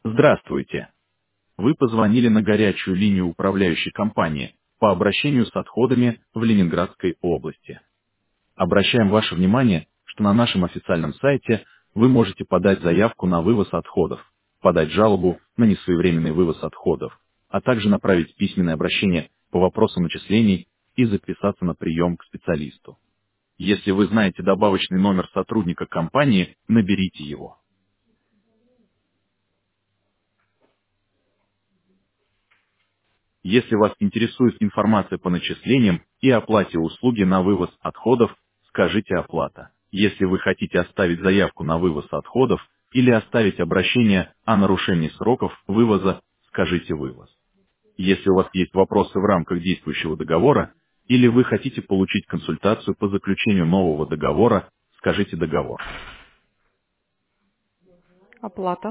Здравствуйте. Вы позвонили на горячую линию управляющей компании по обращению с отходами в Ленинградской области. Обращаем ваше внимание, что на нашем официальном сайте вы можете подать заявку на вывоз отходов, подать жалобу на несвоевременный вывоз отходов, а также направить письменное обращение по вопросам начислений и записаться на прием к специалисту. Если вы знаете добавочный номер сотрудника компании, наберите его. Если вас интересует информация по начислениям и оплате услуги на вывоз отходов, скажите «Оплата». Если вы хотите оставить заявку на вывоз отходов или оставить обращение о нарушении сроков вывоза, скажите «Вывоз». Если у вас есть вопросы в рамках действующего договора или вы хотите получить консультацию по заключению нового договора, скажите «Договор». Оплата.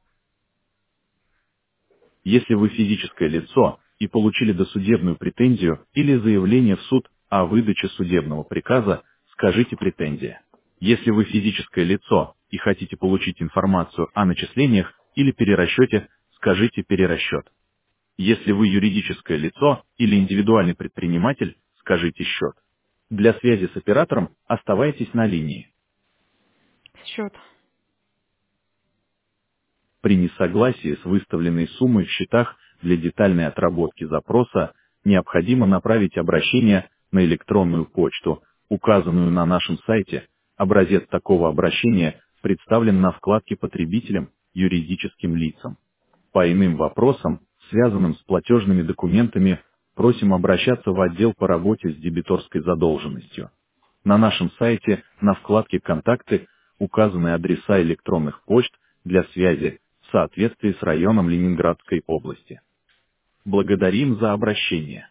Если вы физическое лицо и получили досудебную претензию или заявление в суд о выдаче судебного приказа, скажите «Претензия». Если вы физическое лицо и хотите получить информацию о начислениях или перерасчете, скажите «Перерасчет». Если вы юридическое лицо или индивидуальный предприниматель, скажите «Счет». Для связи с оператором оставайтесь на линии. Счет. При несогласии с выставленной суммой в счетах для детальной отработки запроса необходимо направить обращение на электронную почту, указанную на нашем сайте. Образец такого обращения представлен на вкладке «Потребителям, юридическим лицам». По иным вопросам, связанным с платежными документами, просим обращаться в отдел по работе с дебиторской задолженностью. На нашем сайте на вкладке «Контакты» указаны адреса электронных почт для связи в соответствии с районом Ленинградской области. Благодарим за обращение.